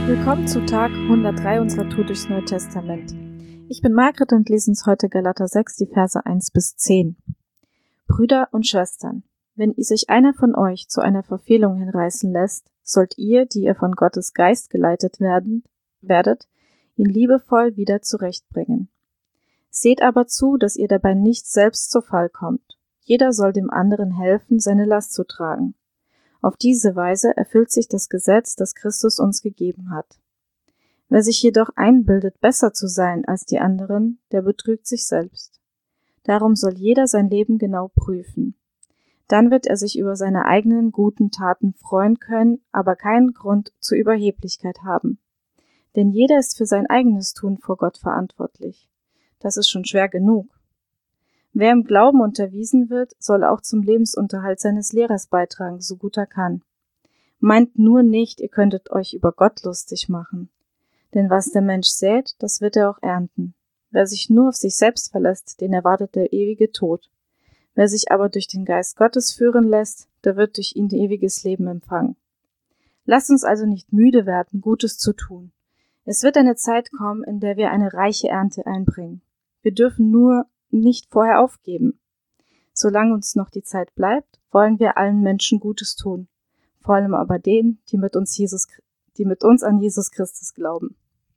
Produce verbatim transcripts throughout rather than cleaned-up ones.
Willkommen zu Tag hundertdrei unserer Tour durchs Neue Testament. Ich bin Margret und lese uns heute Galater sechs, die Verse eins bis zehn. Brüder und Schwestern, wenn sich einer von euch zu einer Verfehlung hinreißen lässt, sollt ihr, die ihr von Gottes Geist geleitet werden, werdet, ihn liebevoll wieder zurechtbringen. Seht aber zu, dass ihr dabei nicht selbst zu Fall kommt. Jeder soll dem anderen helfen, seine Last zu tragen. Auf diese Weise erfüllt sich das Gesetz, das Christus uns gegeben hat. Wer sich jedoch einbildet, besser zu sein als die anderen, der betrügt sich selbst. Darum soll jeder sein Leben genau prüfen. Dann wird er sich über seine eigenen guten Taten freuen können, aber keinen Grund zur Überheblichkeit haben. Denn jeder ist für sein eigenes Tun vor Gott verantwortlich. Das ist schon schwer genug. Wer im Glauben unterwiesen wird, soll auch zum Lebensunterhalt seines Lehrers beitragen, so gut er kann. Meint nur nicht, ihr könntet euch über Gott lustig machen. Denn was der Mensch sät, das wird er auch ernten. Wer sich nur auf sich selbst verlässt, den erwartet der ewige Tod. Wer sich aber durch den Geist Gottes führen lässt, der wird durch ihn ewiges Leben empfangen. Lasst uns also nicht müde werden, Gutes zu tun. Es wird eine Zeit kommen, in der wir eine reiche Ernte einbringen. Wir dürfen nur nicht vorher aufgeben. Solange uns noch die Zeit bleibt, wollen wir allen Menschen Gutes tun, vor allem aber denen, die mit uns, Jesus, die mit uns an Jesus Christus glauben.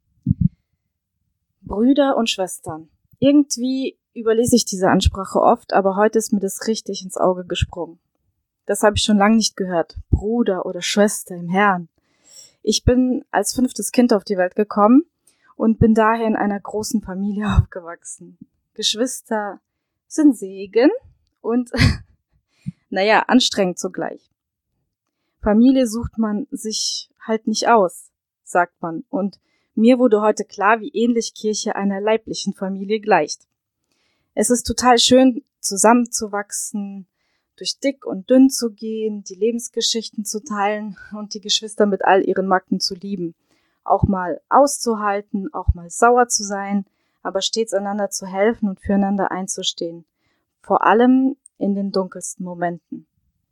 Brüder und Schwestern. Irgendwie überlese ich diese Ansprache oft, aber heute ist mir das richtig ins Auge gesprungen. Das habe ich schon lange nicht gehört. Bruder oder Schwester im Herrn. Ich bin als fünftes Kind auf die Welt gekommen und bin daher in einer großen Familie aufgewachsen. Geschwister sind Segen und, naja, anstrengend zugleich. Familie sucht man sich halt nicht aus, sagt man. Und mir wurde heute klar, wie ähnlich Kirche einer leiblichen Familie gleicht. Es ist total schön, zusammenzuwachsen, durch dick und dünn zu gehen, die Lebensgeschichten zu teilen und die Geschwister mit all ihren Macken zu lieben. Auch mal auszuhalten, auch mal sauer zu sein, aber stets einander zu helfen und füreinander einzustehen. Vor allem in den dunkelsten Momenten.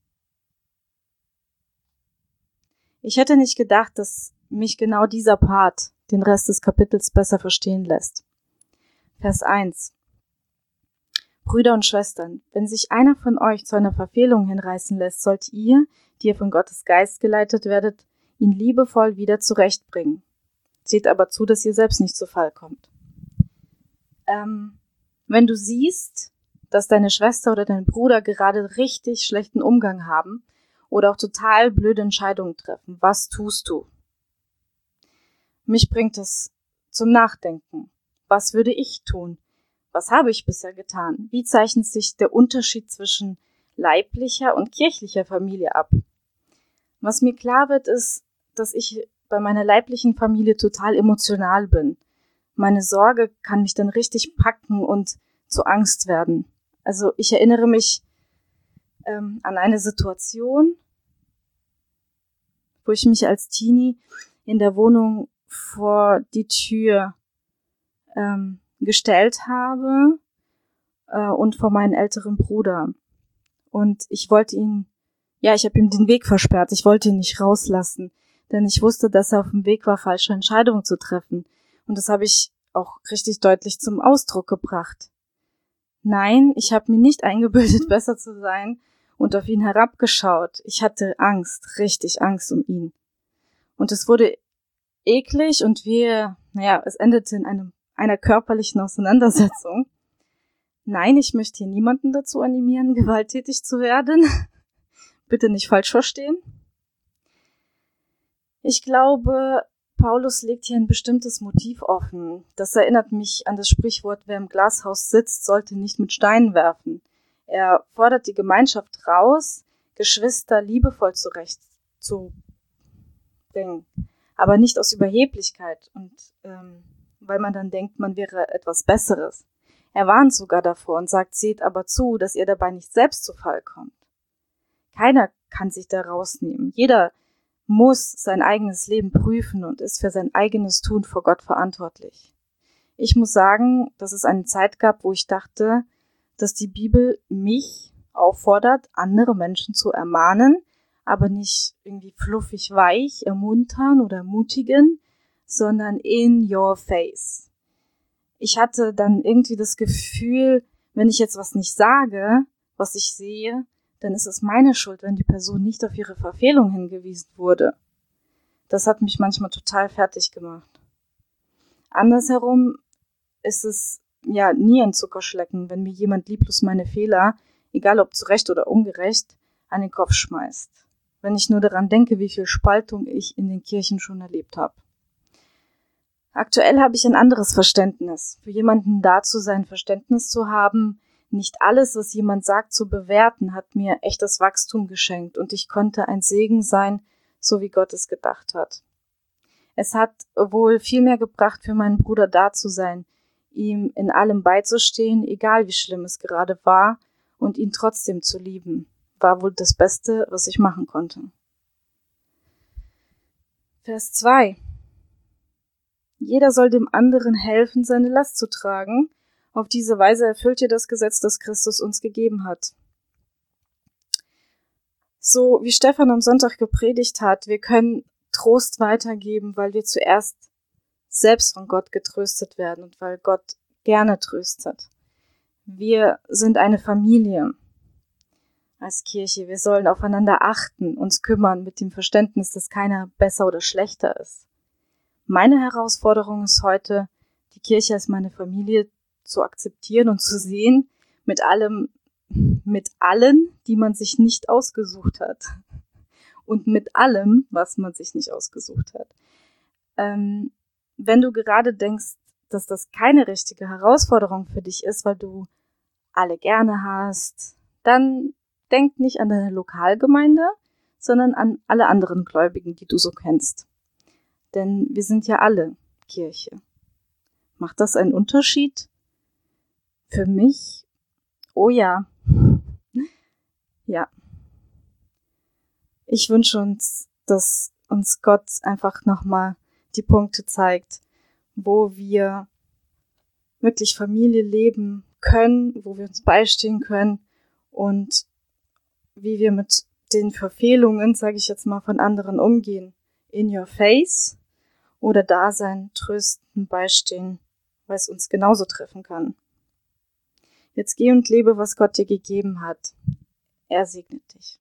Ich hätte nicht gedacht, dass mich genau dieser Part den Rest des Kapitels besser verstehen lässt. Vers eins. Brüder und Schwestern, wenn sich einer von euch zu einer Verfehlung hinreißen lässt, sollt ihr, die ihr von Gottes Geist geleitet werdet, ihn liebevoll wieder zurechtbringen. Seht aber zu, dass ihr selbst nicht zu Fall kommt. Ähm, wenn du siehst, dass deine Schwester oder dein Bruder gerade richtig schlechten Umgang haben oder auch total blöde Entscheidungen treffen, was tust du? Mich bringt es zum Nachdenken. Was würde ich tun? Was habe ich bisher getan? Wie zeichnet sich der Unterschied zwischen leiblicher und kirchlicher Familie ab? Was mir klar wird, ist, dass ich bei meiner leiblichen Familie total emotional bin. Meine Sorge kann mich dann richtig packen und zu Angst werden. Also ich erinnere mich ähm, an eine Situation, wo ich mich als Teenie in der Wohnung vor die Tür ähm, gestellt habe äh, und vor meinen älteren Bruder. Und ich wollte ihn, ja, ich habe ihm den Weg versperrt. Ich wollte ihn nicht rauslassen, denn ich wusste, dass er auf dem Weg war, falsche Entscheidungen zu treffen. Und das habe ich auch richtig deutlich zum Ausdruck gebracht. Nein, ich habe mir nicht eingebildet, besser zu sein und auf ihn herabgeschaut. Ich hatte Angst, richtig Angst um ihn. Und es wurde eklig und wir, naja, es endete in einem, einer körperlichen Auseinandersetzung. Nein, ich möchte hier niemanden dazu animieren, gewalttätig zu werden. Bitte nicht falsch verstehen. Ich glaube, Paulus legt hier ein bestimmtes Motiv offen. Das erinnert mich an das Sprichwort, wer im Glashaus sitzt, sollte nicht mit Steinen werfen. Er fordert die Gemeinschaft raus, Geschwister liebevoll zurechtzubringen, aber nicht aus Überheblichkeit und ähm, weil man dann denkt, man wäre etwas Besseres. Er warnt sogar davor und sagt, seht aber zu, dass ihr dabei nicht selbst zu Fall kommt. Keiner kann sich da rausnehmen. Jeder muss sein eigenes Leben prüfen und ist für sein eigenes Tun vor Gott verantwortlich. Ich muss sagen, dass es eine Zeit gab, wo ich dachte, dass die Bibel mich auffordert, andere Menschen zu ermahnen, aber nicht irgendwie fluffig weich ermuntern oder ermutigen, sondern in your face. Ich hatte dann irgendwie das Gefühl, wenn ich jetzt was nicht sage, was ich sehe, dann ist es meine Schuld, wenn die Person nicht auf ihre Verfehlung hingewiesen wurde. Das hat mich manchmal total fertig gemacht. Andersherum ist es ja nie ein Zuckerschlecken, wenn mir jemand lieblos meine Fehler, egal ob zurecht oder ungerecht, an den Kopf schmeißt. Wenn ich nur daran denke, wie viel Spaltung ich in den Kirchen schon erlebt habe. Aktuell habe ich ein anderes Verständnis. Für jemanden da zu sein, Verständnis zu haben, nicht alles, was jemand sagt, zu bewerten, hat mir echtes Wachstum geschenkt und ich konnte ein Segen sein, so wie Gott es gedacht hat. Es hat wohl viel mehr gebracht, für meinen Bruder da zu sein, ihm in allem beizustehen, egal wie schlimm es gerade war, und ihn trotzdem zu lieben, war wohl das Beste, was ich machen konnte. Vers zwei. Jeder soll dem anderen helfen, seine Last zu tragen. Auf diese Weise erfüllt ihr das Gesetz, das Christus uns gegeben hat. So wie Stefan am Sonntag gepredigt hat, wir können Trost weitergeben, weil wir zuerst selbst von Gott getröstet werden und weil Gott gerne tröstet. Wir sind eine Familie als Kirche. Wir sollen aufeinander achten, uns kümmern mit dem Verständnis, dass keiner besser oder schlechter ist. Meine Herausforderung ist heute, die Kirche als meine Familie zu akzeptieren und zu sehen, mit allem, mit allen, die man sich nicht ausgesucht hat. Und mit allem, was man sich nicht ausgesucht hat. Ähm, wenn du gerade denkst, dass das keine richtige Herausforderung für dich ist, weil du alle gerne hast, dann denk nicht an deine Lokalgemeinde, sondern an alle anderen Gläubigen, die du so kennst. Denn wir sind ja alle Kirche. Macht das einen Unterschied? Für mich? Oh ja. Ja. Ich wünsche uns, dass uns Gott einfach nochmal die Punkte zeigt, wo wir wirklich Familie leben können, wo wir uns beistehen können und wie wir mit den Verfehlungen, sage ich jetzt mal, von anderen umgehen. In your face oder da sein, trösten, beistehen, weil es uns genauso treffen kann. Jetzt geh und lebe, was Gott dir gegeben hat. Er segnet dich.